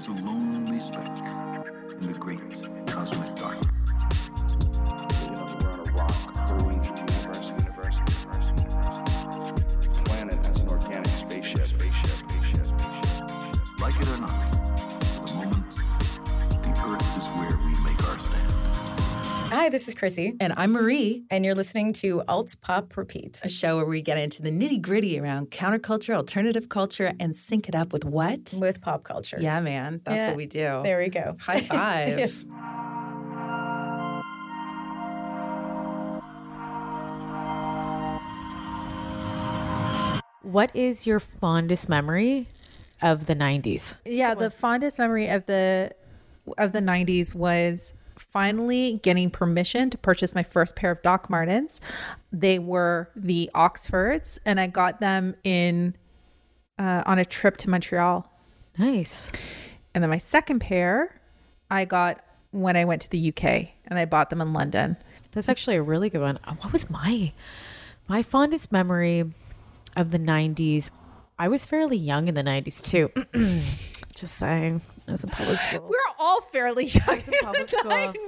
It's a lonely speck in the great cosmic darkness. We're on a rock hurling through the universe. Planet as an organic spaceship. Like it or not, for the moment, the Earth is where we make our stand. Hi, this is Chrissy. And I'm Marie. And you're listening to Alt Pop Repeat, A show where we get into the nitty-gritty around counterculture, alternative culture, and sync it up with what? with pop culture. Yeah, man. That's Yeah. what we do. There we go. High five. Yes. What is your fondest memory of the 90s? Yeah, the fondest memory of the 90s was finally getting permission to purchase my first pair of Doc Martens. They were the Oxfords, and I got them on a trip to Montreal. Nice. And then my second pair I got when I went to the UK, and I bought them in London. That's actually a really good one. What was my fondest memory of the 90s? I was fairly young in the 90s too. Just saying. I was in public school. We're all fairly young in public the school.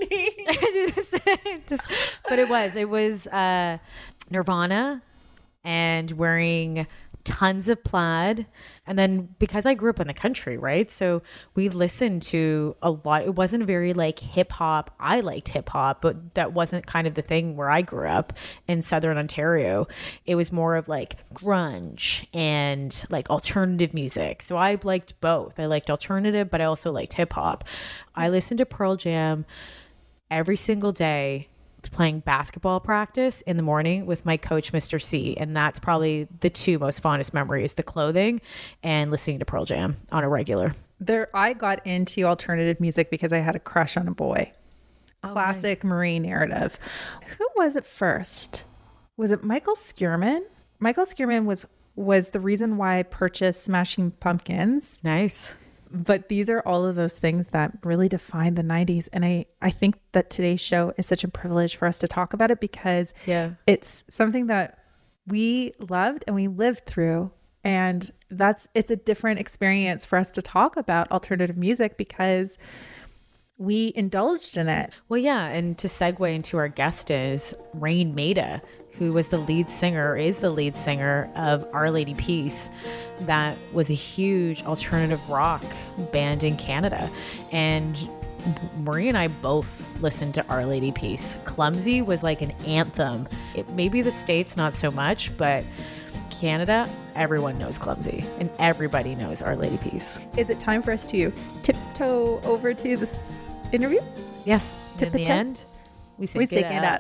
90s. But it was Nirvana and wearing tons of plaid. And then because I grew up in the country, right? So we listened to a lot. It wasn't very like hip hop. I liked hip hop, but that wasn't kind of the thing where I grew up in Southern Ontario. It was more of like grunge and like alternative music. So I liked both. I liked alternative, but I also liked hip hop. I listened to Pearl Jam every single day, playing basketball practice in the morning with my coach, Mr. C. And that's probably the two most fondest memories, the clothing and listening to Pearl Jam on a regular. I got into alternative music because I had a crush on a boy. Classic Marie narrative. Who was it first? Was it Michael Skierman? Michael Skierman was the reason why I purchased Smashing Pumpkins. Nice. But these are all of those things that really define the 90s. And I think that today's show is such a privilege for us to talk about it because it's something that we loved and we lived through. And it's a different experience for us to talk about alternative music because we indulged in it. Well, yeah. And to segue into our guest is Rain Maida, who is the lead singer of Our Lady Peace. That was a huge alternative rock band in Canada. And Marie and I both listened to Our Lady Peace. Clumsy was like an anthem. Maybe the States, not so much, but Canada, everyone knows Clumsy and everybody knows Our Lady Peace. Is it time for us to tiptoe over to this interview? Yes. In the end, we sync it up.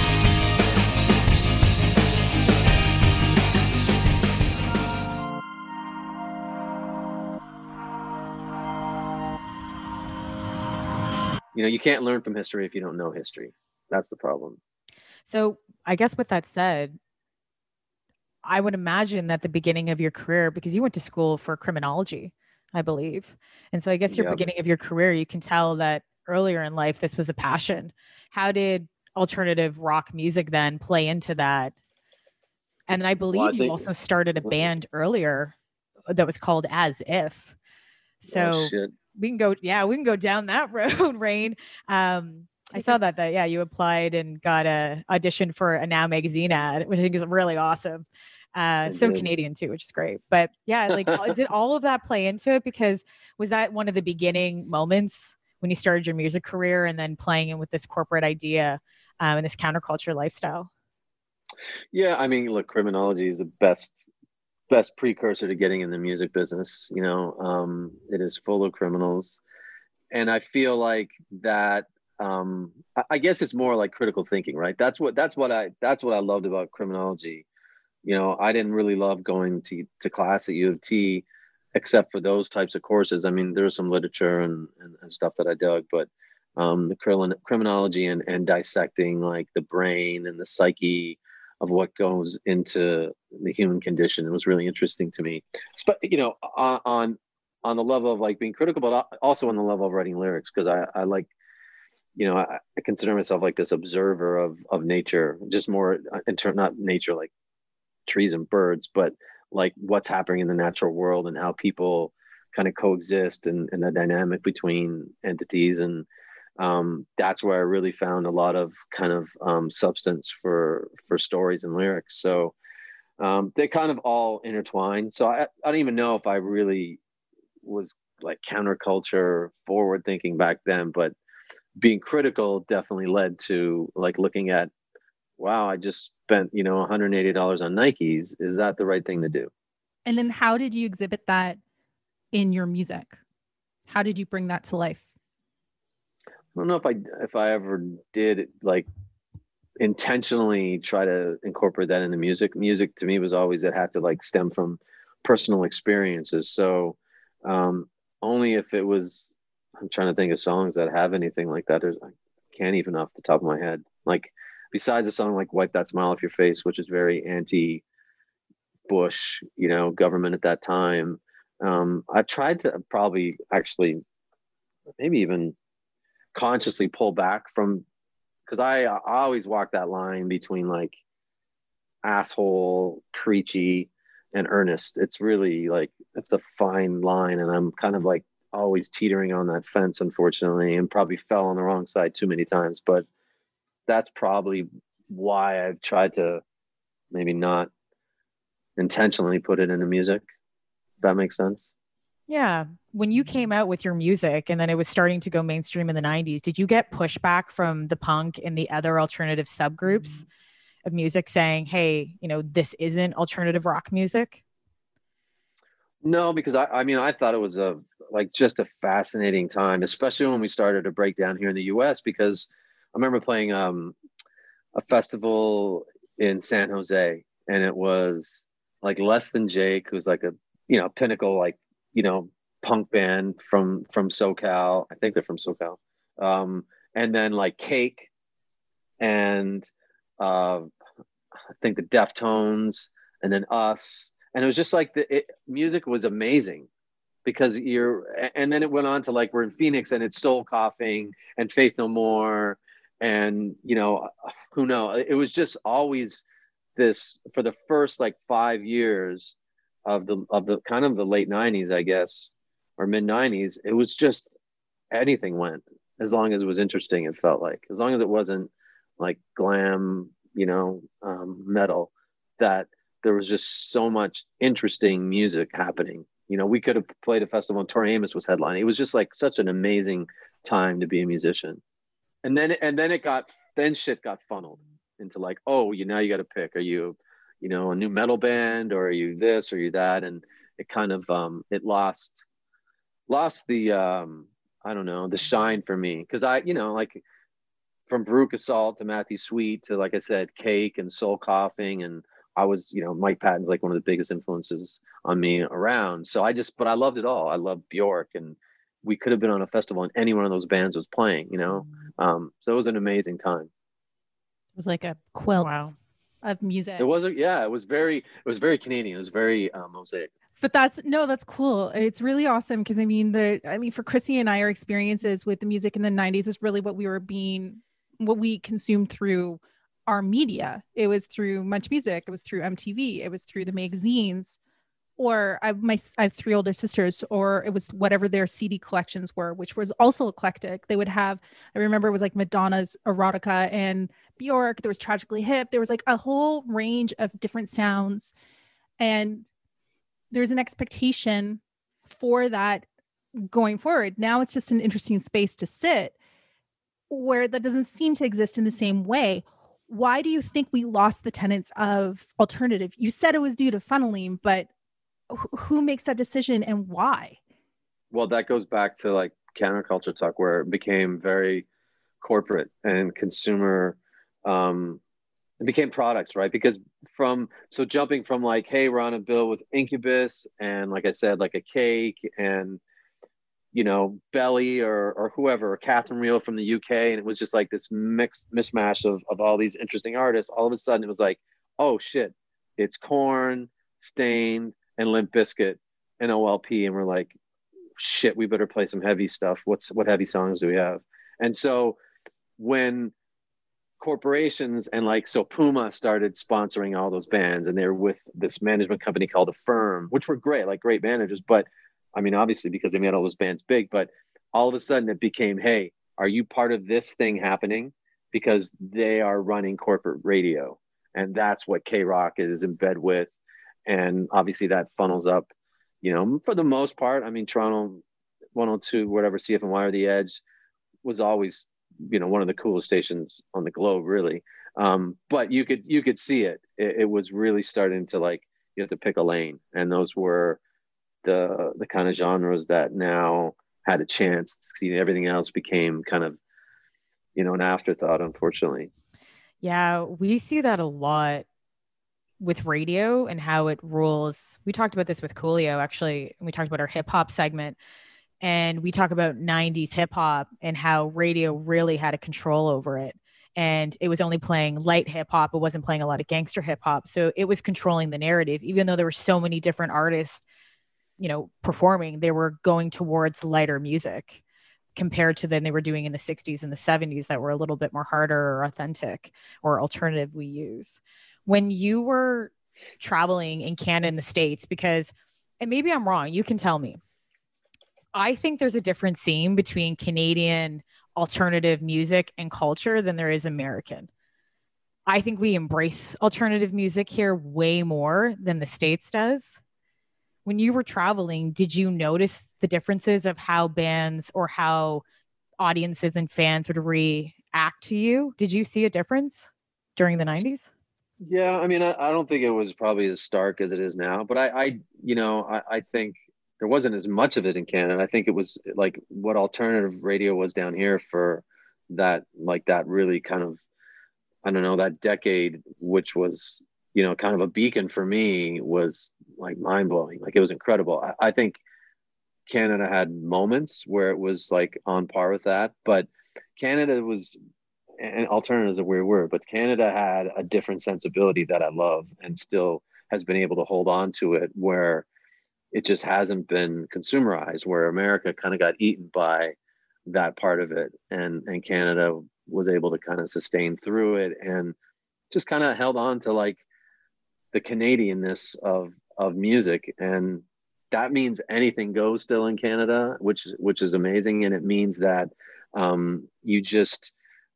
You know, you can't learn from history if you don't know history. That's the problem. So I guess with that said, I would imagine that the beginning of your career, because you went to school for criminology, I believe. And so I guess your beginning of your career, you can tell that earlier in life, this was a passion. How did alternative rock music then play into that? And I believe you also started a band earlier that was called As If. So we can go down that road, Rain. I saw that you applied and got a audition for a Now magazine ad, which I think is really awesome. So Canadian too, which is great. But yeah, like did all of that play into it? Because was that one of the beginning moments when you started your music career and then playing in with this corporate idea and this counterculture lifestyle? Yeah, I mean, look, criminology is the best precursor to getting in the music business. You know, it is full of criminals, and I feel like that. I guess it's more like critical thinking, right? That's what I loved about criminology. You know, I didn't really love going to class at U of T, except for those types of courses. I mean, there was some literature and stuff that I dug, but the criminology and dissecting like the brain and the psyche of what goes into the human condition. It was really interesting to me. But, you know, on the level of like being critical, but also on the level of writing lyrics, because I like, you know, I consider myself like this observer of nature, just more not nature like trees and birds, but like what's happening in the natural world and how people kind of coexist and the dynamic between entities. And that's where I really found a lot of kind of substance for stories and lyrics. So they kind of all intertwine. So I don't even know if I really was like counterculture forward thinking back then, but being critical definitely led to like looking at, wow, I just spent, you know, $180 on Nikes. Is that the right thing to do? And then how did you exhibit that in your music? How did you bring that to life? I don't know if I ever did like intentionally try to incorporate that into music. Music to me was always, it had to like stem from personal experiences. So only if it was, I'm trying to think of songs that have anything like that. I can't even off the top of my head. Like besides a song like Wipe That Smile Off Your Face, which is very anti-Bush, you know, government at that time. I've tried to probably actually maybe even consciously pull back from, because I always walk that line between like asshole, preachy, and earnest. It's really like, it's a fine line, and I'm kind of like always teetering on that fence, unfortunately, and probably fell on the wrong side too many times. But that's probably why I've tried to maybe not intentionally put it into music. If that makes sense. Yeah. When you came out with your music and then it was starting to go mainstream in the 90s, did you get pushback from the punk and the other alternative subgroups of music saying, hey, you know, this isn't alternative rock music? No, because I mean, I thought it was just a fascinating time, especially when we started to break down here in the US, because I remember playing a festival in San Jose, and it was like Less Than Jake, who's like a, you know, pinnacle, like, you know, punk band from SoCal. I think they're from SoCal. And then like Cake and I think the Deftones, and then us. And it was just like music was amazing because and then it went on to like, we're in Phoenix and it's Soul Coughing and Faith No More. And, you know, who knows? It was just always this, for the first like 5 years of the kind of the late 90s, I guess, or mid 90s, it was just anything went, as long as it was interesting. It felt like, as long as it wasn't like glam, you know, metal, that there was just so much interesting music happening. You know, we could have played a festival and Tori Amos was headlining. It was just like such an amazing time to be a musician. And then shit got funneled into like, oh, now you got to pick. Are you, you know, a new metal band, or are you this, or are you that? And it kind of it lost the I don't know, the shine for me, because I, you know, like from Veruca Salt to Matthew Sweet to, like I said, Cake and Soul Coughing, and I was, you know, Mike Patton's like one of the biggest influences on me around. So but I loved it all. I loved Bjork, and we could have been on a festival and any one of those bands was playing, you know. So it was an amazing time. It was like a quilt of music. It was it was very Canadian. It was very mosaic. But that's cool. It's really awesome because I mean, for Chrissy and I, our experiences with the music in the 90s is really what we consumed through our media. It was through Much Music. It was through MTV. It was through the magazines. Or I have 3 older sisters, or it was whatever their CD collections were, which was also eclectic. They would have, I remember it was like Madonna's Erotica and Bjork. There was Tragically Hip. There was like a whole range of different sounds. And there's an expectation for that going forward. Now it's just an interesting space to sit where that doesn't seem to exist in the same way. Why do you think we lost the tenets of alternative? You said it was due to funneling, but who makes that decision and why? Well, that goes back to like counterculture talk, where it became very corporate and consumer. It became products, right? Because jumping from like, hey, we're on a bill with Incubus and, like I said, like a Cake and, you know, Belly or whoever, or Catherine Reel from the UK, and it was just like this mishmash of all these interesting artists. All of a sudden, it was like, oh shit, it's Korn, Stained, and Limp Bizkit and OLP, and we're like, shit, we better play some heavy stuff. What heavy songs do we have? And so when corporations and so Puma started sponsoring all those bands, and they were with this management company called Affirm, which were great, like great managers, but I mean, obviously because they made all those bands big, but all of a sudden it became, hey, are you part of this thing happening? Because they are running corporate radio, and that's what K-Rock is in bed with. And obviously that funnels up, you know, for the most part. I mean, Toronto 102, whatever, CFNY or The Edge was always, you know, one of the coolest stations on the globe, really. But you could see it. It was really starting to, like, you have to pick a lane, and those were the kind of genres that now had a chance. Everything else became kind of, you know, an afterthought, unfortunately. Yeah, we see that a lot with radio and how it rules. We talked about this with Coolio, actually, and we talked about our hip hop segment, and we talk about 90s hip hop and how radio really had a control over it. And it was only playing light hip hop. It wasn't playing a lot of gangster hip hop. So it was controlling the narrative, even though there were so many different artists, you know, performing, they were going towards lighter music compared to than they were doing in the 60s and the 70s that were a little bit more harder or authentic or alternative we use. When you were traveling in Canada and the States, because, and maybe I'm wrong, you can tell me, I think there's a different scene between Canadian alternative music and culture than there is American. I think we embrace alternative music here way more than the States does. When you were traveling, did you notice the differences of how bands or how audiences and fans would react to you? Did you see a difference during the 90s? Yeah, I mean, I don't think it was probably as stark as it is now, but I think there wasn't as much of it in Canada. I think it was like what alternative radio was down here for that, like that really kind of, I don't know, that decade, which was, you know, kind of a beacon for me, was like mind blowing. Like it was incredible. I think Canada had moments where it was like on par with that, but Canada was, and alternative is a weird word, but Canada had a different sensibility that I love and still has been able to hold on to it, where it just hasn't been consumerized, where America kind of got eaten by that part of it. And Canada was able to kind of sustain through it and just kind of held on to like the Canadianness of music. And that means anything goes still in Canada, which is amazing. And it means that you just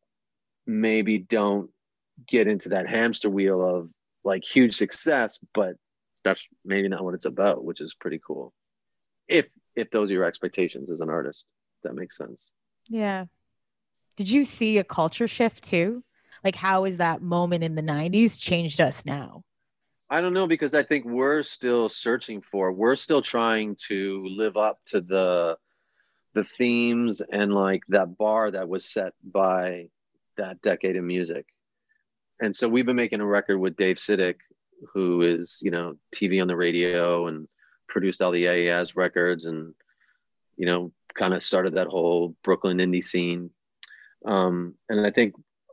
maybe don't get into that hamster wheel of like huge success, but that's maybe not what it's about, which is pretty cool. If those are your expectations as an artist, that makes sense. Yeah. Did you see a culture shift too? Like how is that moment in the 90s changed us now? I don't know, because I think we're still trying to live up to the themes and like that bar that was set by that decade of music. And so we've been making a record with Dave Sidik, who is, you know, TV on the radio and produced all the AES records and, you know, kind of started that whole Brooklyn indie scene. And I think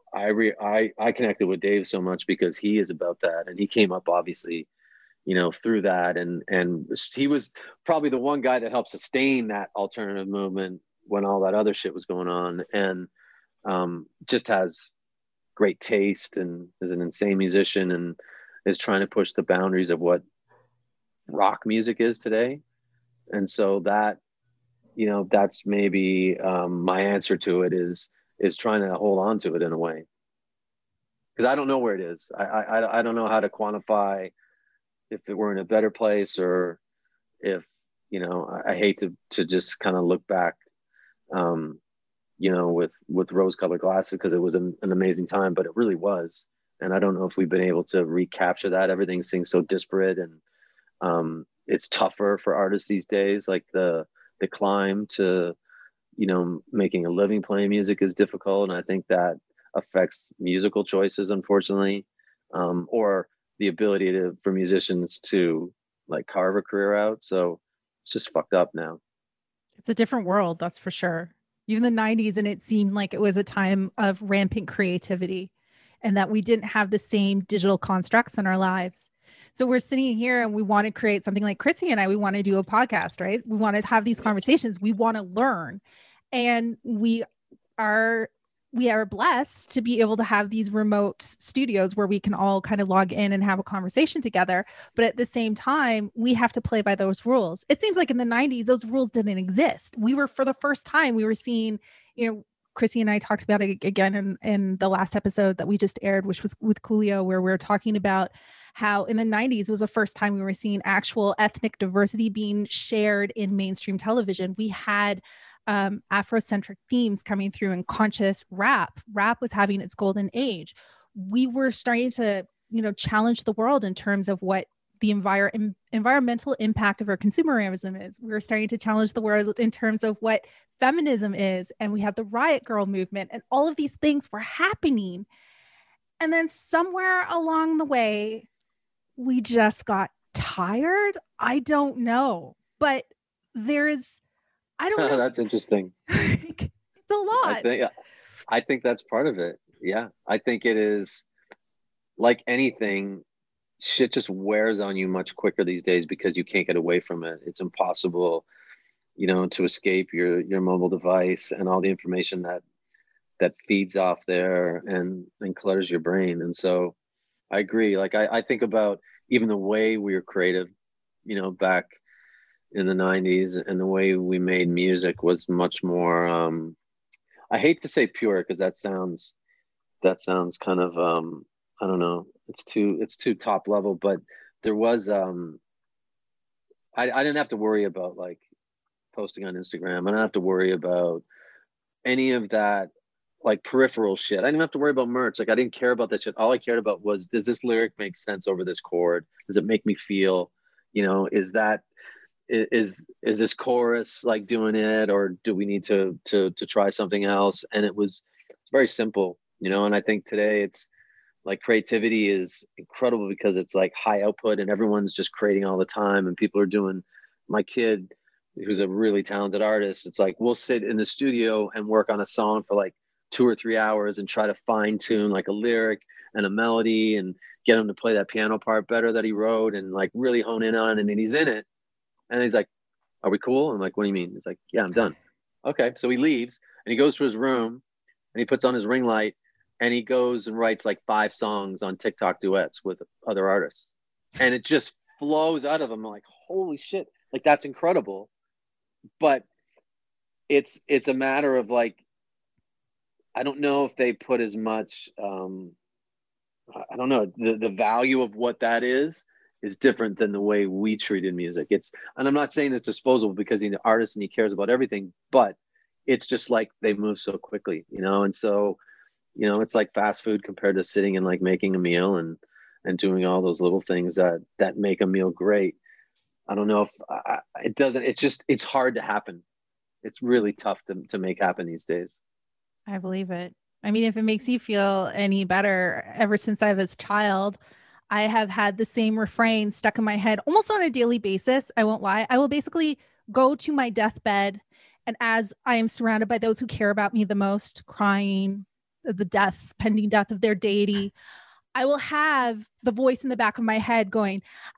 I connected with Dave so much because he is about that. And he came up obviously, you know, through that. And he was probably the one guy that helped sustain that alternative movement when all that other shit was going on. And just has great taste and is an insane musician and is trying to push the boundaries of what rock music is today. And so that, you know, that's maybe my answer to it is trying to hold on to it in a way. Because I don't know where it is. I don't know how to quantify if it were in a better place or if, you know, I hate to just kind of look back, you know, with rose-colored glasses, because it was an amazing time, but it really was. And I don't know if we've been able to recapture that. Everything seems so disparate, and it's tougher for artists these days. Like the climb to, you know, making a living playing music is difficult. And I think that affects musical choices, unfortunately, or the ability for musicians to like carve a career out. So it's just fucked up now. It's a different world, that's for sure. Even the 90s, and it seemed like it was a time of rampant creativity and that we didn't have the same digital constructs in our lives. So we're sitting here and we want to create something like Chrissy and I, we want to do a podcast, right? We want to have these conversations. We want to learn. And we are we are blessed to be able to have these remote studios where we can all kind of log in and have a conversation together. But at the same time, we have to play by those rules. It seems like in the 90s, those rules didn't exist. We were, for the first time, we were seeing, you know, Chrissy and I talked about it again in the last episode that we just aired, which was with Coolio, where we were talking about how in the 90s was the first time we were seeing actual ethnic diversity being shared in mainstream television. We had Afrocentric themes coming through in conscious rap. Rap was having its golden age. We were starting to, you know, challenge the world in terms of what the environmental impact of our consumerism is. We were starting to challenge the world in terms of what feminism is. And we had the Riot Girl movement, and all of these things were happening. And then somewhere along the way, we just got tired. I don't know, but I don't know. That's interesting. It's a lot. I think that's part of it. Yeah. I think it is, like anything, shit just wears on you much quicker these days because you can't get away from it. It's impossible, you know, to escape your mobile device and all the information that feeds off there and clutters your brain. And so I agree. Like I think about even the way we were creative, you know, back in the 90s, and the way we made music was much more, I hate to say pure, because that sounds kind of, I don't know, it's too top level, but there was, I didn't have to worry about like posting on Instagram. I didn't have to worry about any of that, like peripheral shit. I didn't have to worry about merch. Like I didn't care about that shit. All I cared about was, does this lyric make sense over this chord? Does it make me feel, you know, is this chorus like doing it, or do we need to try something else? And it's very simple, you know. And I think today it's like creativity is incredible because it's like high output and everyone's just creating all the time, and people are doing, my kid who's a really talented artist, it's like we'll sit in the studio and work on a song for like 2 or 3 hours and try to fine tune like a lyric and a melody and get him to play that piano part better that he wrote and like really hone in on it. And he's in it. And he's like, are we cool? I'm like, what do you mean? He's like, yeah, I'm done. Okay. So he leaves and he goes to his room and he puts on his ring light and he goes and writes like 5 songs on TikTok duets with other artists. And it just flows out of him. I'm like, holy shit. Like, that's incredible. But it's a matter of like, I don't know if they put as much, I don't know, the value of what that is different than the way we treated music. And I'm not saying it's disposable because he's an artist and he cares about everything, but it's just like they move so quickly, you know? And so, you know, it's like fast food compared to sitting and like making a meal and doing all those little things that make a meal great. I don't know if it doesn't, it's hard to happen. It's really tough to make happen these days. I believe it. I mean, if it makes you feel any better, ever since I was a child, I have had the same refrain stuck in my head almost on a daily basis. I won't lie. I will basically go to my deathbed, and as I am surrounded by those who care about me the most, crying the pending death of their deity, I will have the voice in the back of my head going,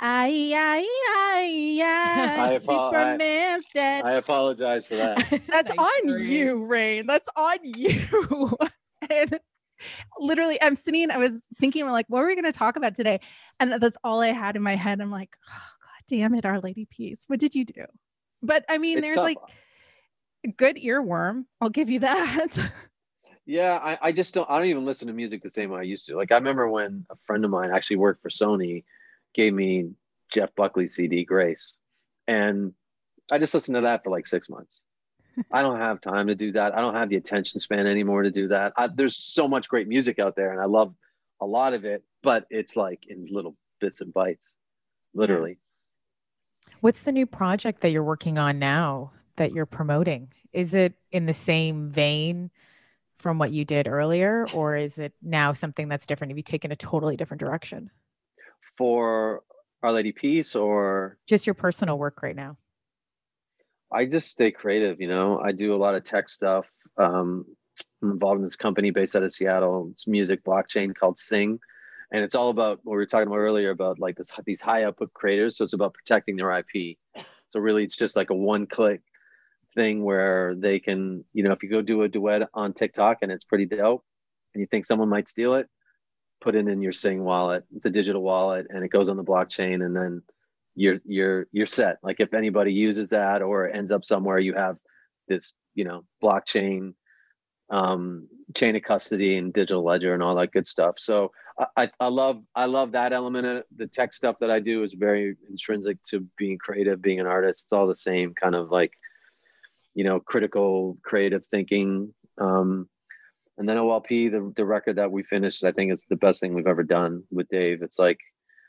Superman's dead. I apologize for that. That's on you, Rain. That's on you. And literally, I was thinking, like, what are we going to talk about today? And that's all I had in my head. I'm like, oh, God damn it, Our Lady Peace. What did you do? But I mean, there's tough. Like a good earworm. I'll give you that. Yeah, I don't even listen to music the same way I used to. Like, I remember when a friend of mine actually worked for Sony, gave me Jeff Buckley's CD, Grace. And I just listened to that for like 6 months. I don't have time to do that. I don't have the attention span anymore to do that. There's so much great music out there and I love a lot of it, but it's like in little bits and bites, literally. What's the new project that you're working on now that you're promoting? Is it in the same vein from what you did earlier, or is it now something that's different? Have you taken a totally different direction? For Our Lady Peace, or just your personal work right now? I just stay creative, you know. I do a lot of tech stuff. I'm involved in this company based out of Seattle. It's music blockchain called Sing. And it's all about what we were talking about earlier about like these high output creators. So it's about protecting their IP. So really it's just like a one-click thing where they can, you know, if you go do a duet on TikTok and it's pretty dope and you think someone might steal it, put it in your Sing wallet. It's a digital wallet and it goes on the blockchain, and then you're set. Like if anybody uses that or ends up somewhere, you have this, you know, blockchain, chain of custody and digital ledger and all that good stuff. So I love that element of it. The tech stuff that I do is very intrinsic to being creative, being an artist. It's all the same kind of like, you know, critical creative thinking. And then OLP, the record that we finished, I think is the best thing we've ever done with Dave. It's like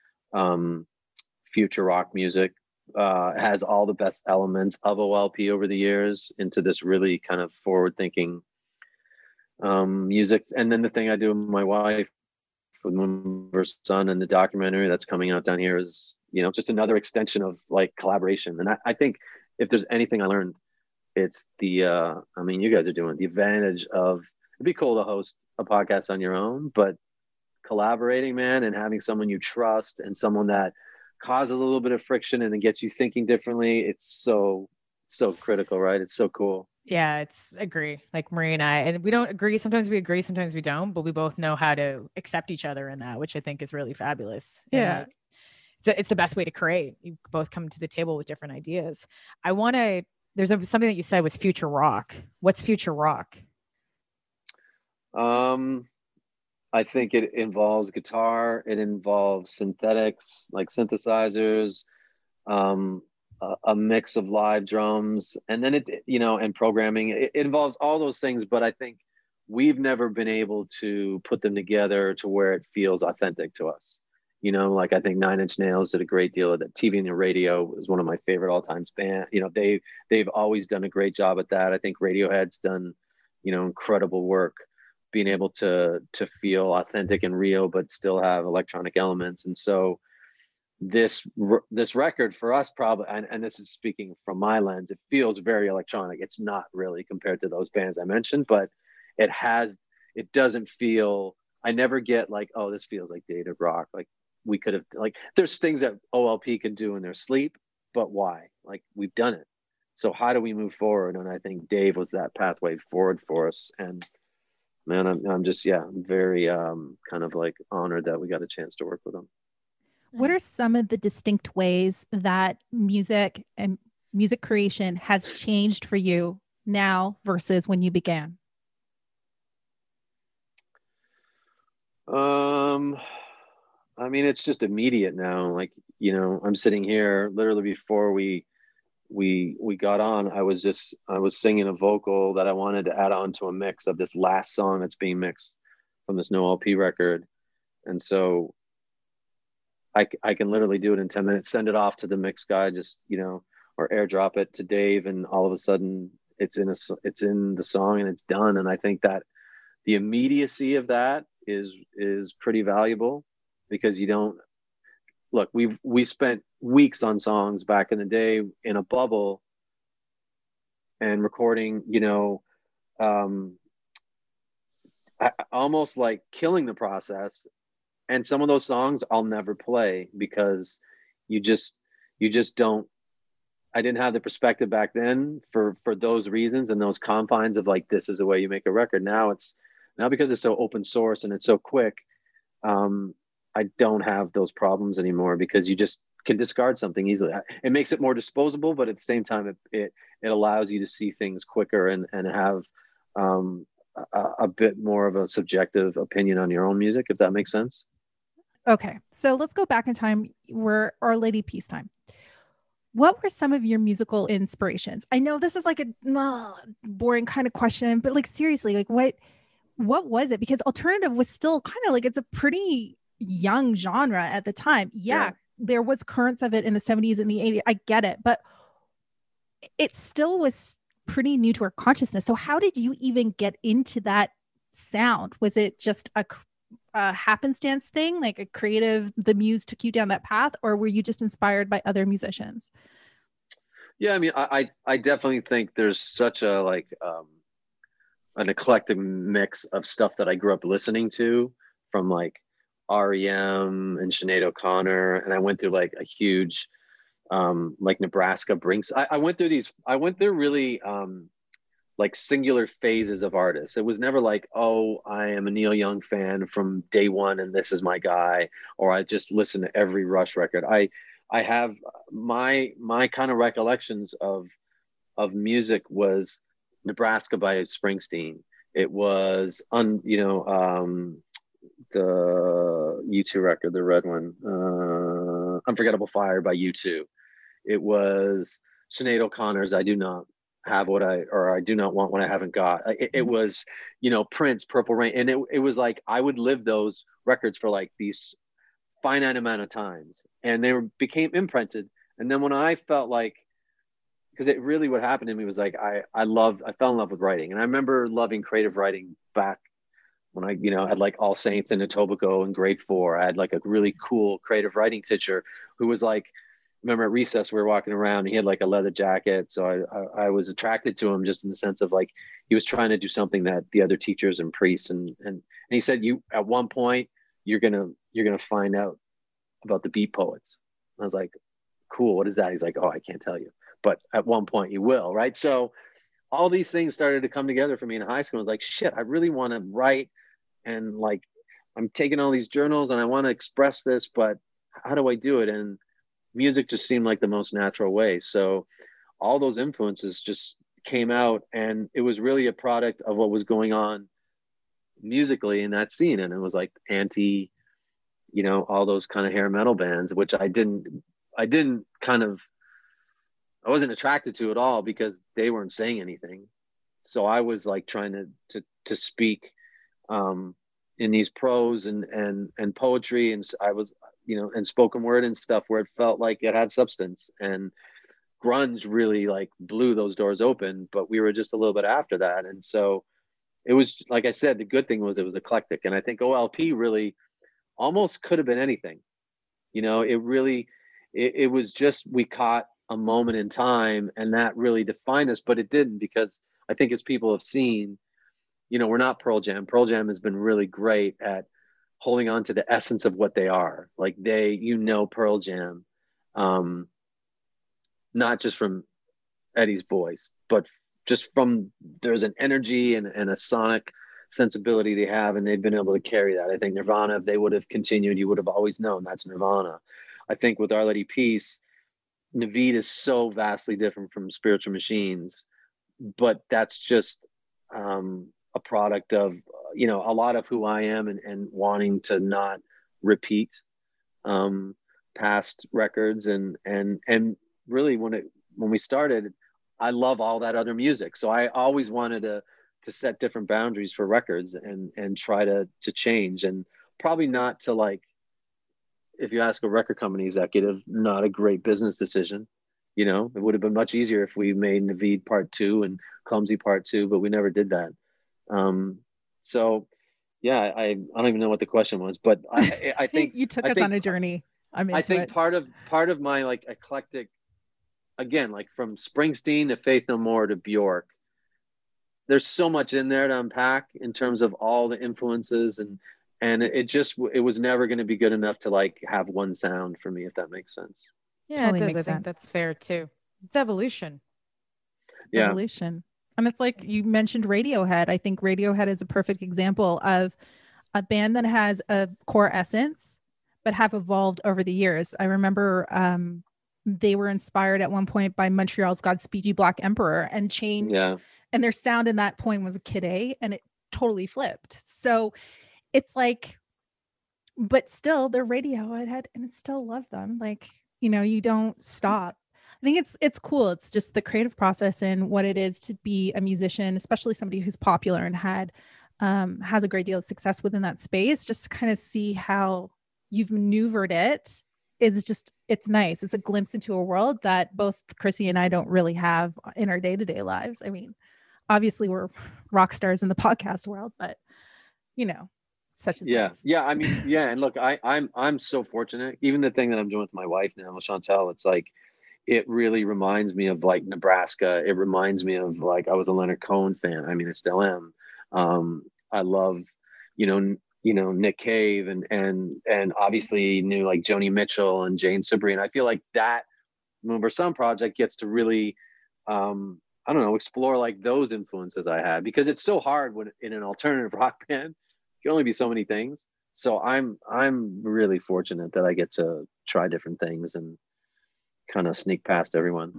future rock music. Has all the best elements of OLP over the years into this really kind of forward thinking music. And then the thing I do with my wife, with Moon vs. Sun, and the documentary that's coming out down here is, you know, just another extension of like collaboration. And I think if there's anything I learned, it's the I mean, you guys are doing the advantage of, it'd be cool to host a podcast on your own, but collaborating, man, and having someone you trust and someone that causes a little bit of friction and then gets you thinking differently, it's so critical, right? It's so cool. Yeah, agree. Like Marie and I, and we don't agree. Sometimes we agree, sometimes we don't, but we both know how to accept each other in that, which I think is really fabulous. Yeah. And like, it's the best way to create. You both come to the table with different ideas. There's something that you said was future rock. What's future rock? I think it involves guitar. It involves synthetics like synthesizers, a mix of live drums, and then it, you know, and programming. It involves all those things, but I think we've never been able to put them together to where it feels authentic to us. You know, like I think Nine Inch Nails did a great deal of that. TV and the Radio is one of my favorite all-time band. You know, they've always done a great job at that. I think Radiohead's done, you know, incredible work being able to feel authentic and real, but still have electronic elements. And so this record for us probably, and this is speaking from my lens, it feels very electronic. It's not really compared to those bands I mentioned, but it doesn't feel, I never get like, oh, this feels like dated rock. Like we could have, like, there's things that OLP can do in their sleep, but why? Like we've done it. So how do we move forward? And I think Dave was that pathway forward for us. And man, I'm just, I'm very kind of like honored that we got a chance to work with him. What are some of the distinct ways that music and music creation has changed for you now versus when you began? I mean, it's just immediate now. Like, you know, I'm sitting here literally before we got on, I was singing a vocal that I wanted to add on to a mix of this last song that's being mixed from this No LP record. And so I can literally do it in 10 minutes, send it off to the mix guy, just, you know, or airdrop it to Dave. And all of a sudden it's in the song and it's done. And I think that the immediacy of that is pretty valuable, because you don't look, we spent weeks on songs back in the day in a bubble and recording, you know, almost like killing the process. And some of those songs I'll never play because you just don't, I didn't have the perspective back then for those reasons and those confines of like, this is the way you make a record. Now because it's so open source and it's so quick, I don't have those problems anymore because you just can discard something easily. It makes it more disposable, but at the same time, it allows you to see things quicker and have a bit more of a subjective opinion on your own music, if that makes sense. Okay, so let's go back in time. We're Our Lady Peacetime. What were some of your musical inspirations? I know this is like a boring kind of question, but like seriously, like what was it? Because alternative was still kind of like, it's a pretty young genre at the time. Yeah, there was currents of it in the 70s and the 80s. I get it, but it still was pretty new to our consciousness. So how did you even get into that sound? Was it just a happenstance thing, like a creative, the muse took you down that path, or were you just inspired by other musicians? Yeah, I mean, I definitely think there's such a like an eclectic mix of stuff that I grew up listening to, from like REM and Sinead O'Connor, and I went through like a huge like Nebraska brings. I went through really like singular phases of artists. It was never like, oh, I am a Neil Young fan from day one and this is my guy, or I just listen to every Rush record. I have my kind of recollections of music was Nebraska by Springsteen. It was the U2 record, the red one, Unforgettable Fire by U2. It was Sinead O'Connor's I Do Not Have What I Do Not Want What I Haven't Got. It was, Prince, Purple Rain. And it was like, I would live those records for like these finite amount of times, and they became imprinted. And then when I felt like, because it really, what happened to me was like, I fell in love with writing. And I remember loving creative writing back when I, had like All Saints and Etobicoke in grade 4. I had like a really cool creative writing teacher who was like, remember at recess, we were walking around and he had like a leather jacket. So I was attracted to him just in the sense of like, he was trying to do something that the other teachers and priests and he said, at one point, you're going to find out about the beat poets. And I was like, cool. What is that? He's like, oh, I can't tell you, but at one point you will. Right. So all these things started to come together for me in high school. I was like, shit, I really want to write. And like, I'm taking all these journals and I want to express this, but how do I do it? And music just seemed like the most natural way. So all those influences just came out, and it was really a product of what was going on musically in that scene. And it was like anti, all those kind of hair metal bands, which I wasn't attracted to at all because they weren't saying anything. So I was like trying to speak in these prose and poetry, and I was, and spoken word and stuff where it felt like it had substance. And grunge really like blew those doors open, but we were just a little bit after that. And so it was, like I said, the good thing was it was eclectic. And I think OLP really almost could have been anything. It was just, we caught a moment in time and that really defined us, but it didn't, because I think as people have seen, we're not Pearl Jam. Pearl Jam has been really great at holding on to the essence of what they are. Like Pearl Jam, not just from Eddie's voice, but just from, there's an energy and a sonic sensibility they have, and they've been able to carry that. I think Nirvana, if they would have continued, you would have always known that's Nirvana. I think with Our Lady Peace, Naveed is so vastly different from Spiritual Machines, but that's just a product of a lot of who I am and wanting to not repeat past records and really when we started, I love all that other music, so I always wanted to set different boundaries for records and try to change, and probably not to, like, if you ask a record company executive, not a great business decision. It would have been much easier if we made Naveed Part 2 and Clumsy Part 2, but we never did that. So yeah, I don't even know what the question was, but I think you took us on a journey. I think part of my like eclectic, again, like from Springsteen to Faith No More to Bjork, there's so much in there to unpack in terms of all the influences, and it was never going to be good enough to like have one sound for me, if that makes sense. Yeah, Totally it does. makes I think sense. that's fair too. It's evolution. Evolution. And it's like you mentioned Radiohead. I think Radiohead is a perfect example of a band that has a core essence, but have evolved over the years. I remember they were inspired at one point by Montreal's Godspeed You Black Emperor and changed. Yeah. And their sound in that point was a Kid A, and it totally flipped. So it's like, but still they're Radiohead and I still love them. Like, you don't stop. I think it's cool. It's just the creative process and what it is to be a musician, especially somebody who's popular and has a great deal of success within that space. Just to kind of see how you've maneuvered it is just, it's nice. It's a glimpse into a world that both Chrissy and I don't really have in our day-to-day lives. I mean, obviously we're rock stars in the podcast world, but such as life. Yeah. I mean, yeah. And look, I'm so fortunate. Even the thing that I'm doing with my wife now, Chantel, it's like, it really reminds me of like Nebraska. It reminds me of like, I was a Leonard Cohen fan. I mean, I still am. I love, Nick Cave and obviously knew like Joni Mitchell and Jane Siberry. And I feel like that Moonbird Sun project gets to really, I don't know, explore like those influences I had, because it's so hard when in an alternative rock band, it can only be so many things. So I'm really fortunate that I get to try different things and kind of sneak past everyone.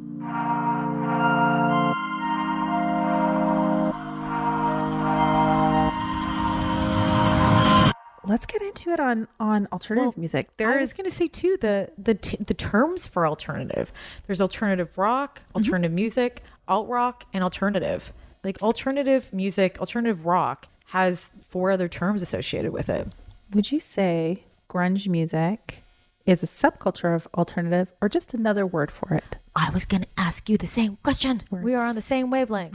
Let's get into it on alternative music. I was going to say too, the terms for alternative. There's alternative rock, alternative music, alt rock, and alternative. Like alternative music, alternative rock has 4 other terms associated with it. Would you say grunge music is a subculture of alternative or just another word for it? I was going to ask you the same question. We are on the same wavelength.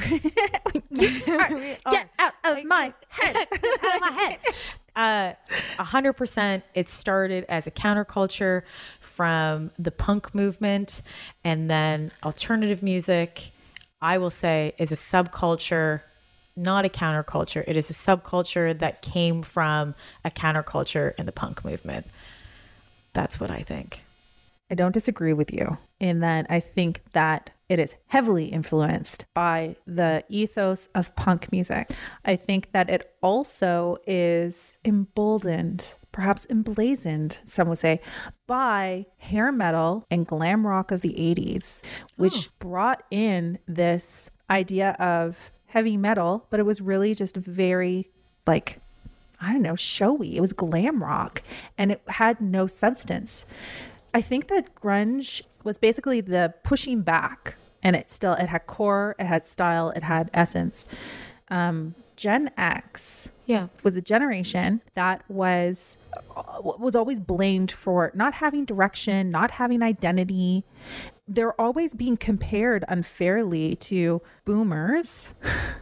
Get out of my head. Get out of my head. 100%. It started as a counterculture from the punk movement, and then alternative music, I will say, is a subculture, not a counterculture. It is a subculture that came from a counterculture in the punk movement. That's what I think. I don't disagree with you in that I think that it is heavily influenced by the ethos of punk music. I think that it also is emboldened, perhaps emblazoned, some would say, by hair metal and glam rock of the 80s, which brought in this idea of heavy metal, but it was really just very like, I don't know, showy. It was glam rock and it had no substance. I think that grunge was basically the pushing back, and it had core, it had style, it had essence. Gen X was a generation that was always blamed for not having direction, not having identity. They're always being compared unfairly to boomers.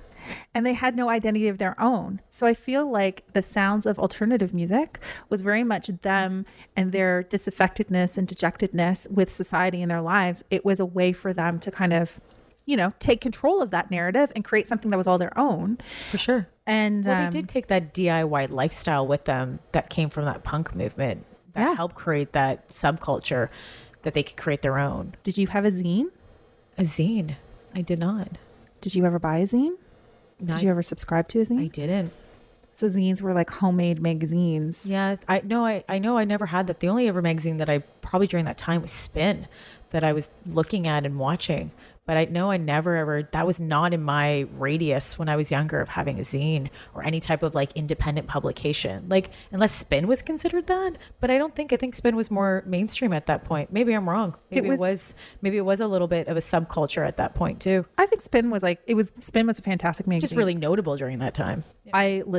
And they had no identity of their own. So I feel like the sounds of alternative music was very much them and their disaffectedness and dejectedness with society in their lives. It was a way for them to kind of, take control of that narrative and create something that was all their own. For sure. And they did take that DIY lifestyle with them that came from that punk movement that helped create that subculture that they could create their own. Did you have a zine? A zine? I did not. Did you ever buy a zine? Did you ever subscribe to a zine? I didn't. So zines were like homemade magazines. Yeah, I know I never had that. The only ever magazine that I probably during that time was Spin that I was looking at and watching. But I know I never ever, that was not in my radius when I was younger of having a zine or any type of like independent publication. Like, unless Spin was considered that. But I think Spin was more mainstream at that point. Maybe I'm wrong. Maybe it was a little bit of a subculture at that point too. I think Spin was a fantastic magazine. Just really notable during that time. Yeah.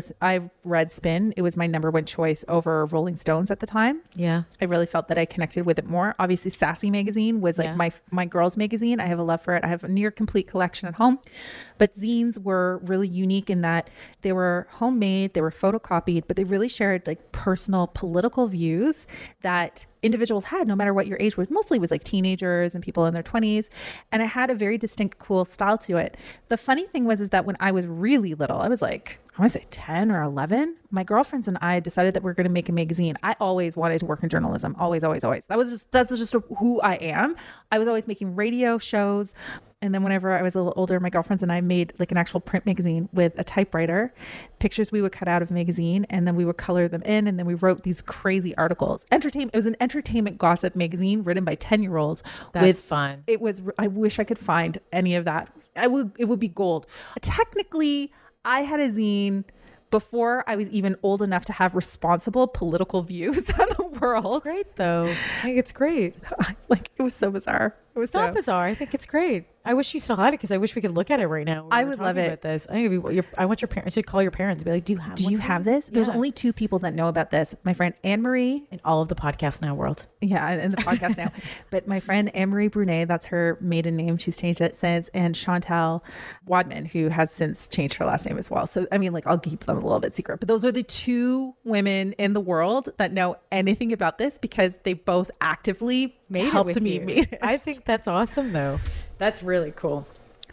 I read Spin. It was my number 1 choice over Rolling Stones at the time. Yeah. I really felt that I connected with it more. Obviously Sassy magazine was like my girls magazine. I have a love for it. I have a near complete collection at home, but zines were really unique in that they were homemade, they were photocopied, but they really shared like personal political views that individuals had no matter what your age was. Mostly it was like teenagers and people in their 20s. And it had a very distinct, cool style to it. The funny thing is that when I was really little, I was like, I want to say 10 or 11, my girlfriends and I decided that we were going to make a magazine. I always wanted to work in journalism. Always, always, always. That's just who I am. I was always making radio shows. And then whenever I was a little older, my girlfriends and I made like an actual print magazine with a typewriter, pictures we would cut out of the magazine, and then we would color them in. And then we wrote these crazy articles. It was an entertainment gossip magazine written by 10-year-olds. That's fun. I wish I could find any of that. It would be gold. Technically, I had a zine before I was even old enough to have responsible political views on the world. It's great though. I think it's great. Like, it was so bizarre. It's not bizarre. I think it's great. I wish you still had it because I wish we could look at it right now. I would love it. About this. I want your parents to call your parents and be like, "Do you have this?" There's only 2 people that know about this. My friend Anne Marie in all of the podcast now world. Yeah, in the podcast now. But my friend Anne Marie Brunet, that's her maiden name. She's changed it since, and Chantal Wadman, who has since changed her last name as well. So I mean, like, I'll keep them a little bit secret. But those are the 2 women in the world that know anything about this because they both actively helped me make it. I think that's awesome though. That's really cool.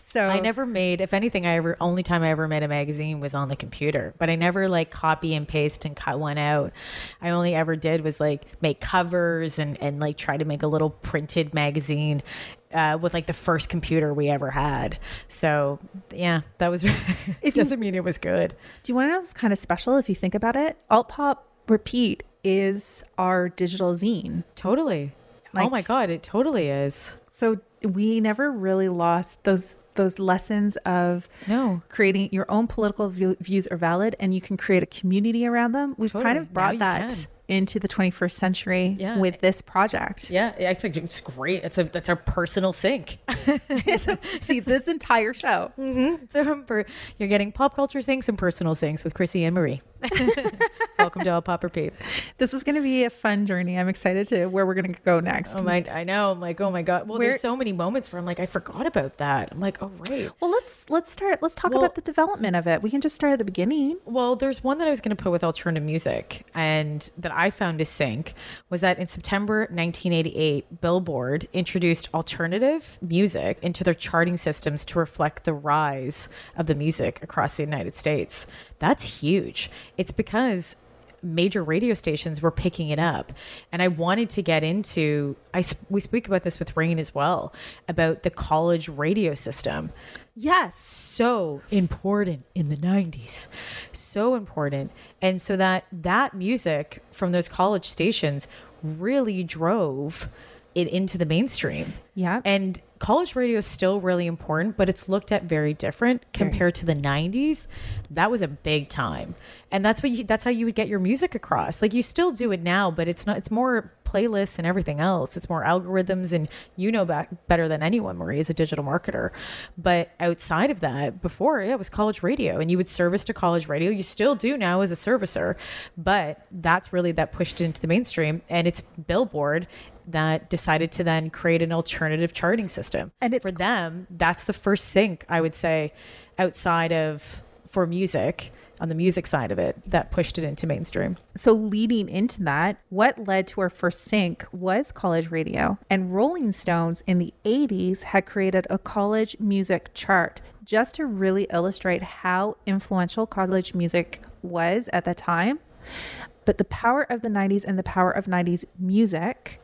So I never made, if anything, only time I ever made a magazine was on the computer, but I never like copy and paste and cut one out. I only ever did was like make covers and like try to make a little printed magazine with like the first computer we ever had. So yeah, that was, it doesn't mean it was good. Do you want to know what's kind of special if you think about it? Alt Pop Repeat is our digital zine. Totally. Oh my God, it totally is. So we never really lost those lessons of creating your own political views are valid, and you can create a community around them. We've kind of brought that into the 21st century with this project. Yeah, it's great. That's our personal sync. See, this entire show. Mm-hmm. So you're getting pop culture syncs and personal syncs with Chrissy and Marie. Welcome to Alt Pop Repeat. This is going to be a fun journey. I'm excited to where we're going to go next. I know. I'm like, oh my God. Well, there's so many moments where I'm like, I forgot about that. I'm like, oh right. Well, let's talk about the development of it. We can just start at the beginning. Well, there's one that I was going to put with alternative music, and that I found a sync was that in September 1988, Billboard introduced alternative music into their charting systems to reflect the rise of the music across the United States. That's huge. It's because major radio stations were picking it up. And I wanted to get into, we speak about this with Rain as well, about the college radio system. Yes. So important in the 90s. So important. And so that music from those college stations really drove it into the mainstream. Yeah. And college radio is still really important, but it's looked at very different compared to the 90s. That was a big time. And that's how you would get your music across. Like you still do it now, but it's more playlists and everything else. It's more algorithms, and better than anyone, Marie, as a digital marketer. But outside of that, before it was college radio, and you would service to college radio. You still do now as a servicer, but that's really that pushed it into the mainstream. And it's Billboard that decided to then create an alternative charting system. And for them, that's the first sync, I would say, outside of for music, on the music side of it, that pushed it into mainstream. So leading into that, what led to our first sync was college radio. And Rolling Stones in the 80s had created a college music chart just to really illustrate how influential college music was at the time. But the power of the 90s and the power of 90s music,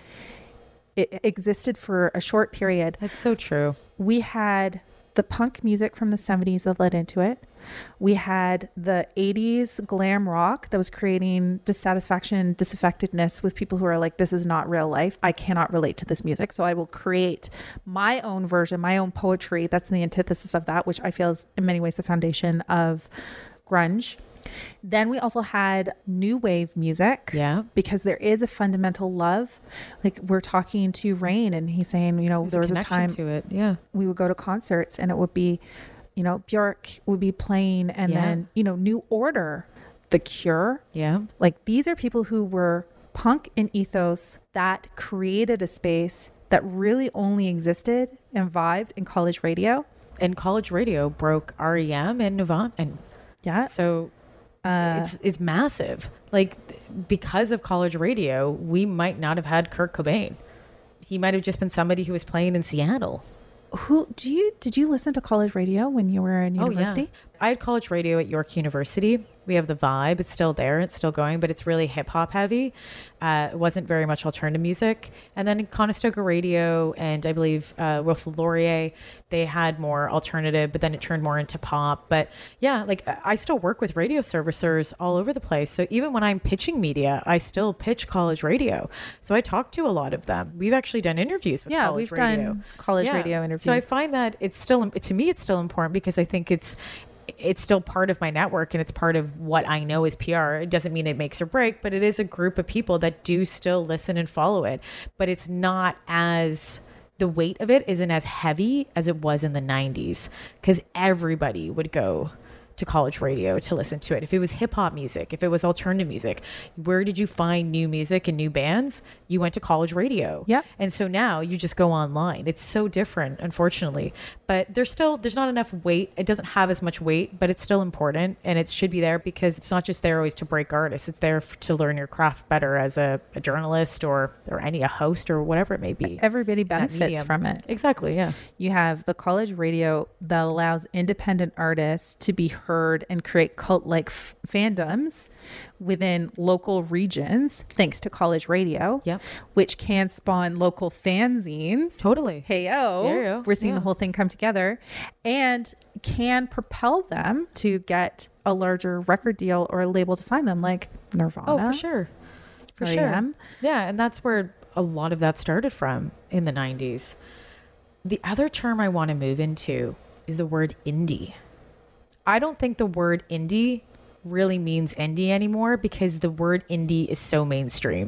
it existed for a short period. That's so true. We had the punk music from the 70s that led into it. We had the 80s glam rock that was creating dissatisfaction and disaffectedness with people who are like, this is not real life. I cannot relate to this music. So I will create my own version, my own poetry. That's the antithesis of that, which I feel is in many ways the foundation of grunge. Then we also had new wave music. Yeah. Because there is a fundamental love. Like we're talking to Rain and he's saying, there was a time to it. Yeah. We would go to concerts and it would be, Björk would be playing and then, New Order, The Cure. Yeah. Like these are people who were punk in ethos that created a space that really only existed and vibed in college radio. And college radio broke REM and Nirvana. And so it's massive. Like because of college radio, we might not have had Kurt Cobain. He might have just been somebody who was playing in Seattle. Did you listen to college radio when you were in university? Oh, yeah. I had college radio at York University. We have the Vibe. It's still there. It's still going, but it's really hip hop heavy. It wasn't very much alternative music. And then Conestoga Radio and I believe Wilfrid Laurier, they had more alternative, but then it turned more into pop. But yeah, like I still work with radio servicers all over the place. So even when I'm pitching media, I still pitch college radio. So I talk to a lot of them. We've actually done interviews with college radio. Yeah, we've done college radio interviews. So I find that it's still, to me, it's still important because I think it's still part of my network and it's part of what I know is PR. It doesn't mean it makes or break, but it is a group of people that do still listen and follow it. But it's not as, the weight of it isn't as heavy as it was in the 90s because everybody would go to college radio to listen to it. If it was hip hop music, if it was alternative music, where did you find new music and new bands? You went to college radio. Yeah. And so now you just go online. It's so different, unfortunately. But there's not enough weight. It doesn't have as much weight, but it's still important, and it should be there because it's not just there always to break artists. It's there to learn your craft better as a journalist or a host or whatever it may be. Everybody benefits from it. Exactly. Yeah. You have the college radio that allows independent artists to be heard and create cult-like fandoms within local regions, thanks to college radio, Yep. which can spawn local fanzines. Totally. Hey-o. We're seeing the whole thing come together, and can propel them to get a larger record deal or a label to sign them, like Nirvana. Oh, for sure. For sure. R.E.M.. Yeah. And that's where a lot of that started from in the 90s. The other term I want to move into is the word indie. I don't think the word indie really means indie anymore because the word indie is so mainstream.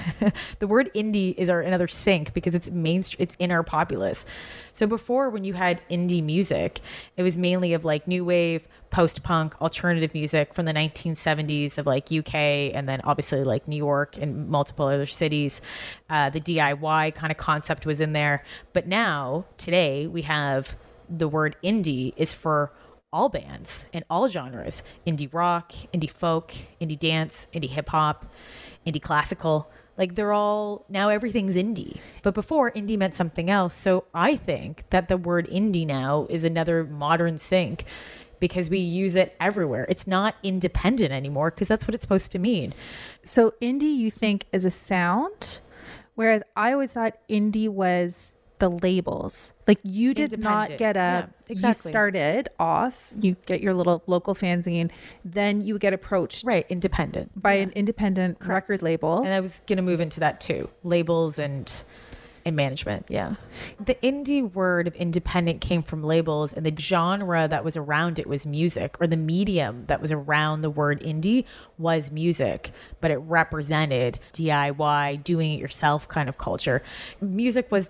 The word indie is another sink because it's mainstream. It's in our populace. So before, when you had indie music, it was mainly of like new wave, post-punk, alternative music from the 1970s of like UK and then obviously like New York and multiple other cities. The DIY kind of concept was in there. But now, today, we have the word indie is for all bands and all genres: indie rock, indie folk, indie dance, indie hip hop, indie classical. Like they're all, now everything's indie. But before, indie meant something else. So I think that the word indie now is another modern sink because we use it everywhere. It's not independent anymore because that's what it's supposed to mean. So indie, you think, is a sound, whereas I always thought indie was the labels. Like you did not get exactly. You started off, you get your little local fanzine, then you get approached Independent by an independent record label. And I was going to move into that too. Labels and management. Yeah. The indie word of independent came from labels, and the genre that was around it was music, or the medium that was around the word indie was music, but it represented DIY, doing it yourself kind of culture. Music was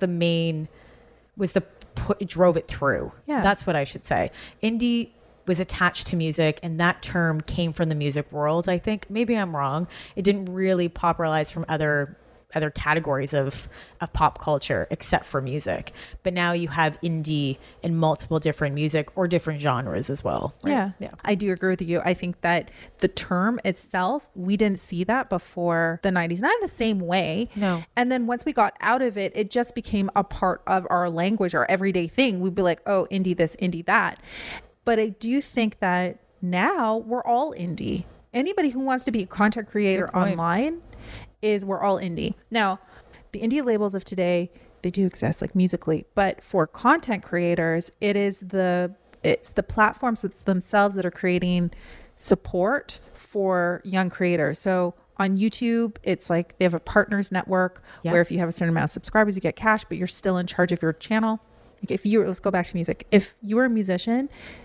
it drove it through. Yeah. That's what I should say. Indie was attached to music, and that term came from the music world, I think. Maybe I'm wrong. It didn't really popularize from other categories of pop culture except for music. But now you have indie in multiple different music or different genres as well. Right? Yeah. I do agree with you. I think that the term itself, we didn't see that before the 90s, not in the same way. No. And then once we got out of it, it just became a part of our language, our everyday thing. We'd be like, oh, indie this, indie that. But I do think that now we're all indie. Anybody who wants to be a content creator online we're all indie. Now, the indie labels of today, they do exist, like Musical.ly, but for content creators, it's the platforms themselves that are creating support for young creators. So on YouTube, it's like they have a partners network where if you have a certain amount of subscribers, you get cash, but you're still in charge of your channel. Like let's go back to music. If you were a musician,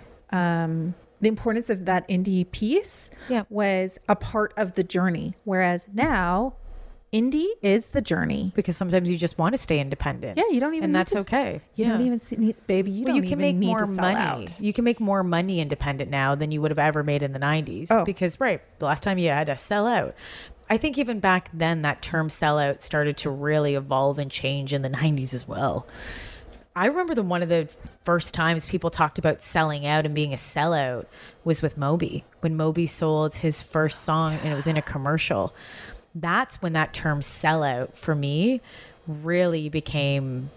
the importance of that indie piece was a part of the journey. Whereas now, indie is the journey. Because sometimes you just want to stay independent. Yeah, you don't even and need that's okay. You don't even need, baby, you don't even need to sell money. out. You can make more money independent now than you would have ever made in the 90s. Oh. Because, the last time you had to sell out. I think even back then, that term sellout started to really evolve and change in the 90s as well. I remember one of the first times people talked about selling out and being a sellout was with Moby. When Moby sold his first song and it was in a commercial. That's when that term sellout for me really became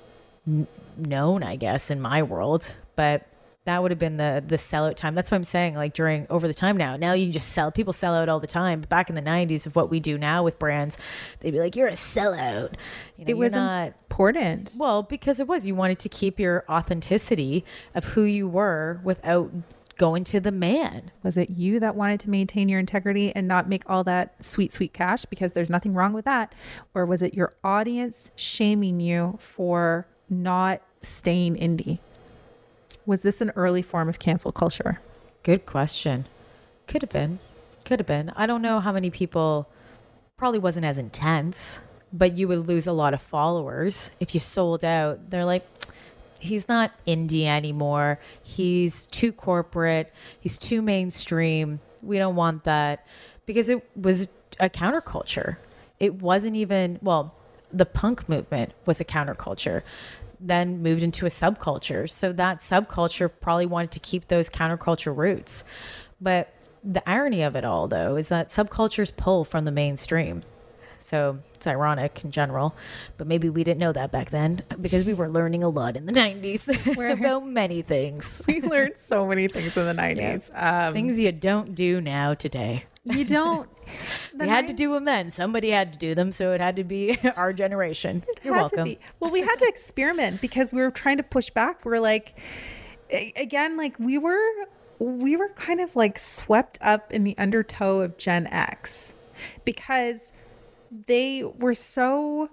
known, I guess, in my world. But that would have been the sellout time. That's what I'm saying, like over the time now. Now you just people sell out all the time. But back in the 90s of what we do now with brands, they'd be like, you're a sellout. It was not important. Well, because it was. You wanted to keep your authenticity of who you were without going to the man. Was it you that wanted to maintain your integrity and not make all that sweet, sweet cash? Because there's nothing wrong with that. Or was it your audience shaming you for not staying indie? Was this an early form of cancel culture? Good question. Could have been. I don't know how many people, probably wasn't as intense, but you would lose a lot of followers. If you sold out, they're like, he's not indie anymore. He's too corporate. He's too mainstream. We don't want that, because it was a counterculture. It wasn't even, well, the punk movement was a counterculture, then moved into a subculture. So that subculture probably wanted to keep those counterculture roots. But the irony of it all, though, is that subcultures pull from the mainstream. So it's ironic in general, but maybe we didn't know that back then, because we were learning a lot in the 90s about many things. We learned so many things in the 90s. Yeah. Things you don't do now today. You don't. We had to do them then. Somebody had to do them, so it had to be our generation. You're welcome. Well, we had to experiment because we were trying to push back. We're like, again, like we were kind of like swept up in the undertow of Gen X, because they were so,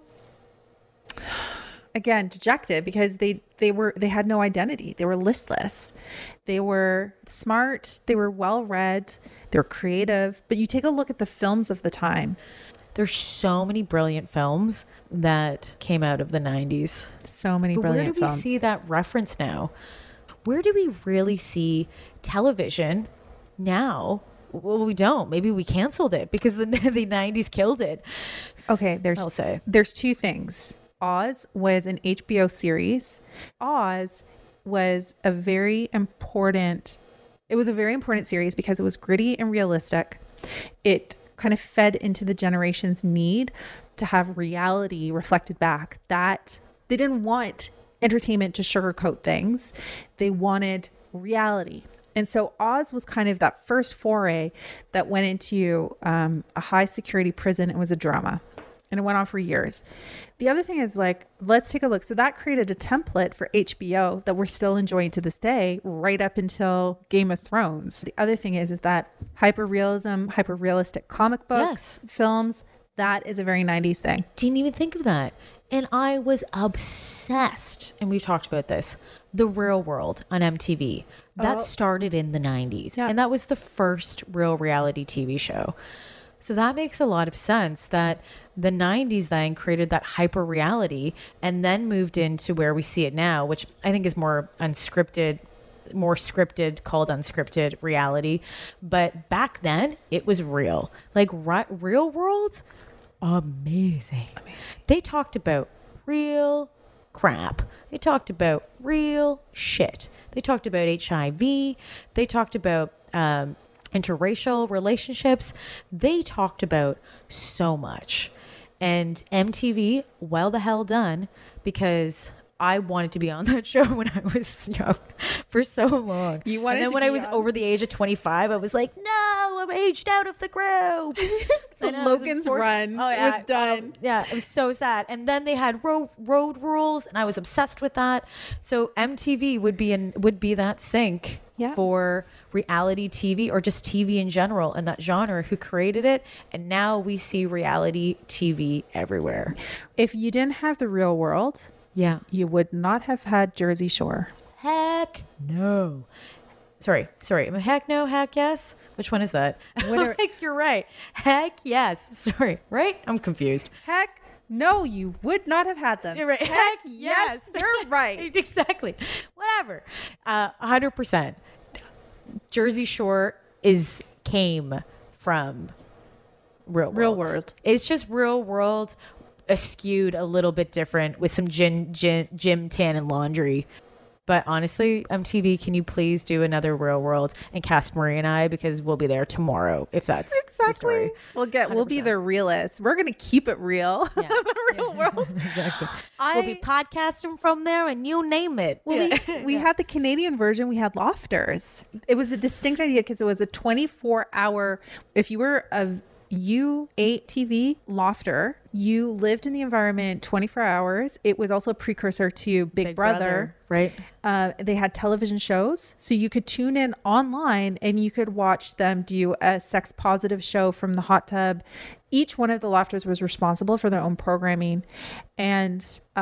again, dejected, because they had no identity. They were listless. They were smart. They were well-read. They were creative. But you take a look at the films of the time. There's so many brilliant films that came out of the 90s. So many brilliant films. Where do we see that reference now? Where do we really see television now? Well, we don't. Maybe we canceled it because the 90s killed it. Okay, there's two things. Oz was an HBO series. Oz was a very important series because it was gritty and realistic. It kind of fed into the generation's need to have reality reflected back, that they didn't want entertainment to sugarcoat things. They wanted reality. And so Oz was kind of that first foray that went into a high security prison. It was a drama, and it went on for years. The other thing is, like, let's take a look. So that created a template for HBO that we're still enjoying to this day, right up until Game of Thrones. The other thing is that hyper-realism, hyper-realistic comic books, films, that is a very 90s thing. Didn't even think of that. And I was obsessed, and we've talked about this, The Real World on MTV. That started in the 90s. Yeah. And that was the first real reality TV show. So that makes a lot of sense that the 90s then created that hyper reality and then moved into where we see it now, which I think is more unscripted, more scripted, called unscripted reality. But back then it was real. Like Real World, amazing. They talked about real crap. They talked about real shit. They talked about HIV. They talked about interracial relationships. They talked about so much. And MTV, well the hell done, because I wanted to be on that show when I was young for so long. You wanted, and then when I was over the age of 25, I was like, no, I'm aged out of the group. Logan's Run was done. It was so sad. And then they had road rules, and I was obsessed with that. So MTV would be that sink for reality TV, or just TV in general, and that genre, who created it. And now we see reality TV everywhere. If you didn't have The Real World, you would not have had Jersey Shore. Heck no. Sorry. Heck no, heck yes. Which one is that? You're right. Heck yes. Sorry. Right? I'm confused. Heck no, you would not have had them. You're right. Heck yes. You're right. Exactly. Whatever. 100%. Jersey Shore came from Real World. It's just Real World skewed a little bit different with some gym, tan, and laundry. But honestly, MTV, can you please do another Real World and cast Marie and I, because we'll be there tomorrow if that's the story. We'll be the realists. We're gonna keep it real. Yeah. The Real World. Exactly. We'll be podcasting from there, and you name it. Well, we had the Canadian version. We had lofters. It was a distinct idea because it was a 24-hour. If you were you ate TV lofter, you lived in the environment 24 hours. It was also a precursor to Big Brother, right? They had television shows, so you could tune in online and you could watch them do a sex positive show from the hot tub. Each one of the lofters was responsible for their own programming, and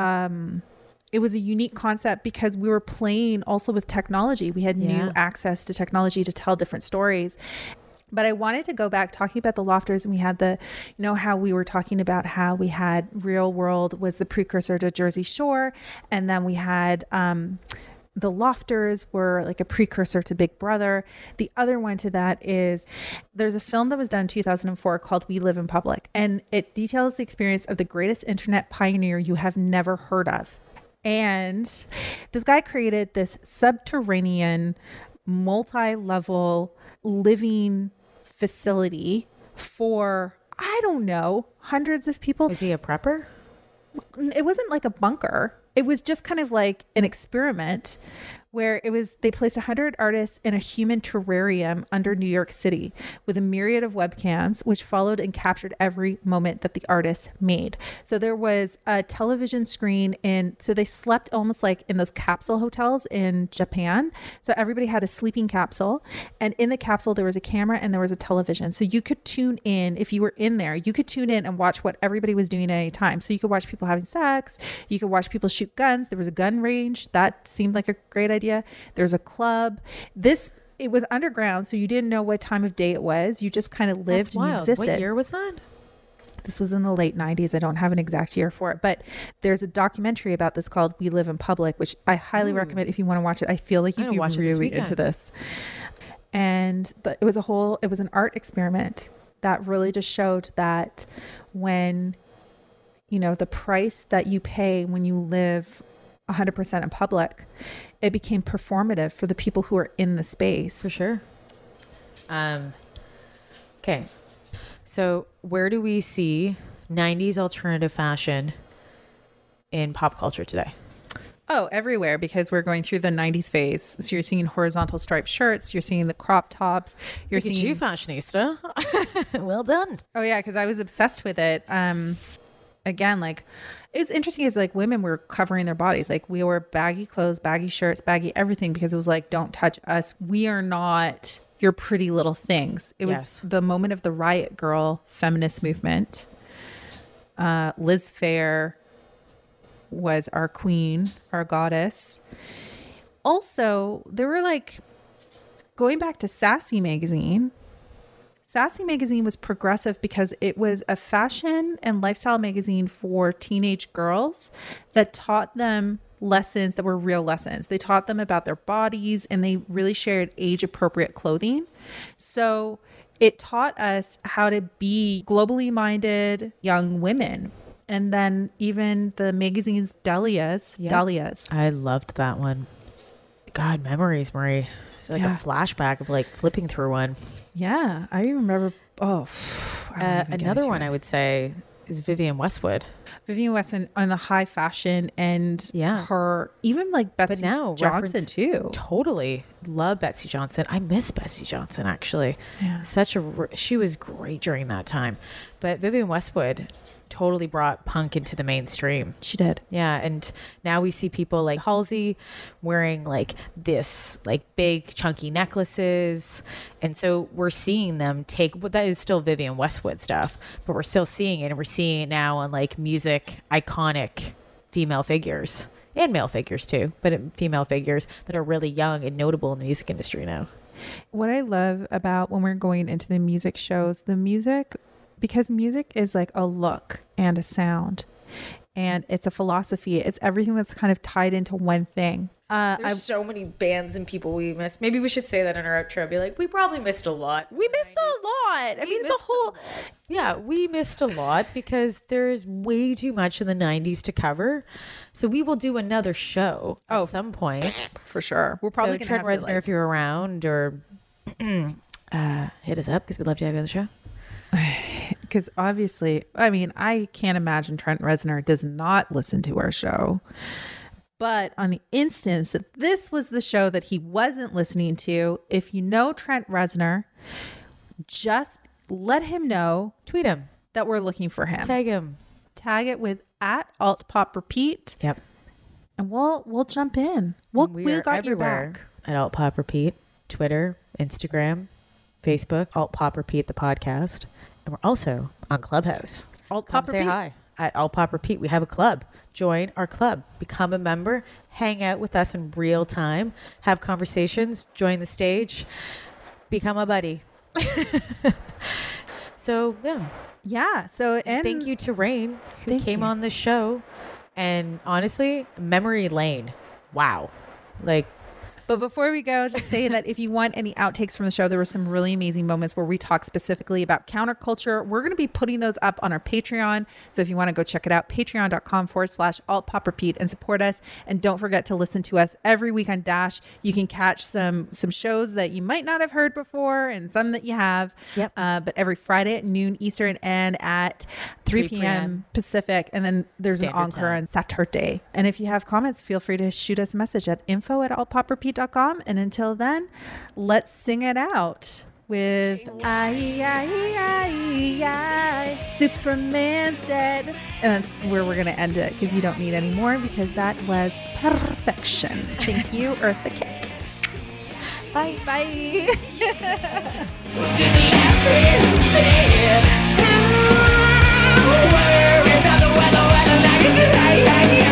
it was a unique concept because we were playing also with technology. We had new access to technology to tell different stories. But I wanted to go back talking about the Lofters, and we had the, you know, how we were talking about how we had Real World was the precursor to Jersey Shore. And then we had the Lofters were like a precursor to Big Brother. The other one to that is there's a film that was done in 2004 called We Live in Public. And it details the experience of the greatest internet pioneer you have never heard of. And this guy created this subterranean, multi-level living facility for, I don't know, hundreds of people. Is he a prepper? It wasn't like a bunker. It was just kind of like an experiment where they placed 100 artists in a human terrarium under New York City with a myriad of webcams, which followed and captured every moment that the artists made. So there was a television screen so they slept almost like in those capsule hotels in Japan. So everybody had a sleeping capsule, and in the capsule, there was a camera and there was a television. So you could tune in, if you were in there, you could tune in and watch what everybody was doing at any time. So you could watch people having sex, you could watch people shoot guns. There was a gun range. That seemed like a great idea. There's a club. It was underground, so you didn't know what time of day it was. You just kind of lived and you existed. What year was that? This was in the late 90s. I don't have an exact year for it, but there's a documentary about this called We Live in Public, which I highly recommend if you want to watch it. I feel like you'd be really into this. And it was an art experiment that really just showed that when, you know, the price that you pay when you live 100% in public, it became performative for the people who are in the space. For sure. Okay. So where do we see 90s alternative fashion in pop culture today? Oh, everywhere, because we're going through the 90s phase. So you're seeing horizontal striped shirts, you're seeing the crop tops, you're Look at seeing you, fashionista. Well done. Oh yeah, because I was obsessed with it. Again, like, it's interesting is like women were covering their bodies. Like, we wore baggy clothes, baggy shirts, baggy everything, because it was like, don't touch us. We are not your pretty little things. It was the moment of the Riot Girl feminist movement. Liz Phair was our queen, our goddess. Also, there were like, going back to Sassy magazine. Sassy magazine was progressive because it was a fashion and lifestyle magazine for teenage girls that taught them lessons that were real lessons. They taught them about their bodies, and they really shared age appropriate clothing. So it taught us how to be globally minded young women. And then even the magazine's Dahlias. I loved that one. God, memories, Marie. It's like a flashback of like flipping through one. Yeah, I remember. Another one I would say is Vivienne Westwood. Vivienne Westwood on the high fashion and her, even like Betsy Johnson too. Totally love Betsy Johnson. I miss Betsy Johnson actually. Yeah. She was great during that time. But Vivienne Westwood totally brought punk into the mainstream. She did. Yeah. And now we see people like Halsey wearing like this, like big chunky necklaces. And so we're seeing them take, well, that is still Vivienne Westwood stuff, but we're still seeing it. And we're seeing it now on like music, iconic female figures and male figures too, but female figures that are really young and notable in the music industry now. What I love about when we're going into the music shows, because music is like a look and a sound, and it's a philosophy. It's everything that's kind of tied into one thing. There's so many bands and people we missed. Maybe we should say that in our outro. Be like, we probably missed a lot. We missed a lot. I mean, it's a whole... Yeah, we missed a lot because there's way too much in the 90s to cover. So we will do another show at some point. For sure. We're probably going to Trent Reznor, if you're around, or hit us up because we'd love to have you on the show. Because obviously, I mean, I can't imagine Trent Reznor does not listen to our show. But on the instance that this was the show that he wasn't listening to, if you know Trent Reznor, just let him know. Tweet him. That we're looking for him. Tag him. Tag it with @AltPopRepeat. Yep. And we'll jump in. We got your back. At @AltPopRepeat. Twitter, Instagram, Facebook, @AltPopRepeat the podcast. And we're also on Clubhouse. Come say hi at @AltPopRepeat. We have a club. Join our club. Become a member. Hang out with us in real time. Have conversations. Join the stage. Become a buddy. So yeah. Yeah. So and thank you to Rain who came on the show. And honestly, memory lane. Wow. Like, but before we go, just say that if you want any outtakes from the show, there were some really amazing moments where we talk specifically about counterculture. We're going to be putting those up on our Patreon. So if you want to go check it out, patreon.com/altpoprepeat and support us. And don't forget to listen to us every week on Dash. You can catch some shows that you might not have heard before and some that you have. Yep. But every Friday at noon Eastern and at 3 p.m. Pacific. And then there's an encore on Saturday. And if you have comments, feel free to shoot us a message at info@altpoprepeat.com. And until then, let's sing it out with Superman's dead. And that's where we're going to end it because you don't need any more because that was perfection. Thank you, Eartha Kitt. Bye. Bye.